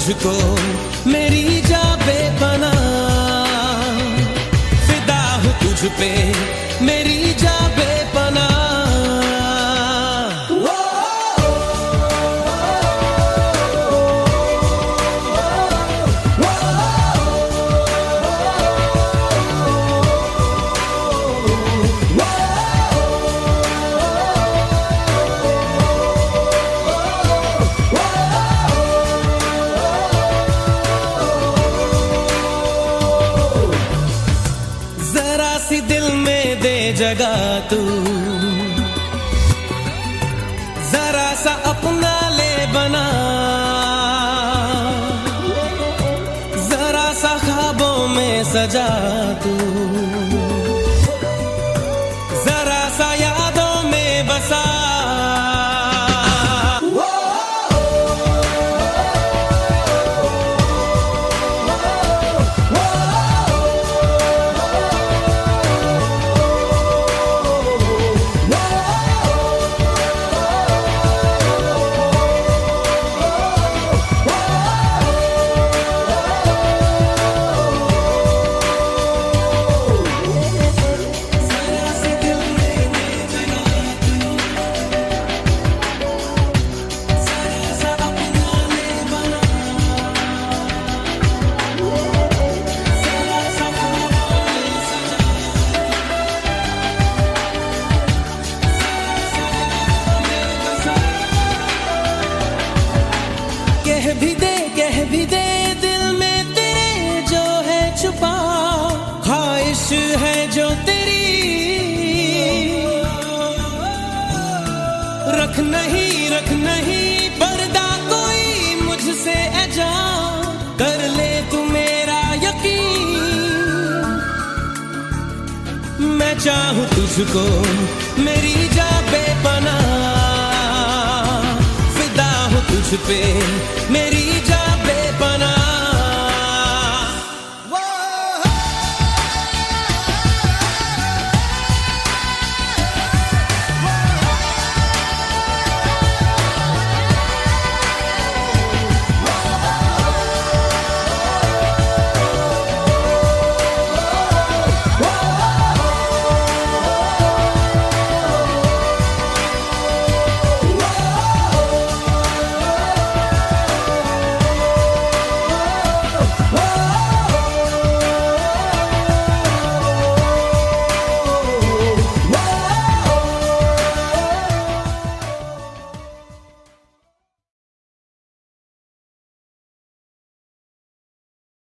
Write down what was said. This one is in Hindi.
तुझको मेरी जा बेपना, फिदा हूँ तुझ पे मेरी जा बेपना। सी दिल में दे जगह तू, जरा सा अपना ले बना, जरा सा ख्वाबों में सजा तू, जरा सा यादों में बसा। कह भी दे दिल में तेरे जो है छुपा, ख्वाहिश है जो तेरी, रख नहीं पर्दा कोई मुझसे ऐजा, कर ले तू मेरा यकीन। मैं चाहूँ तुझको मेरी जा बेपना, फिदा हूँ तुझ पे।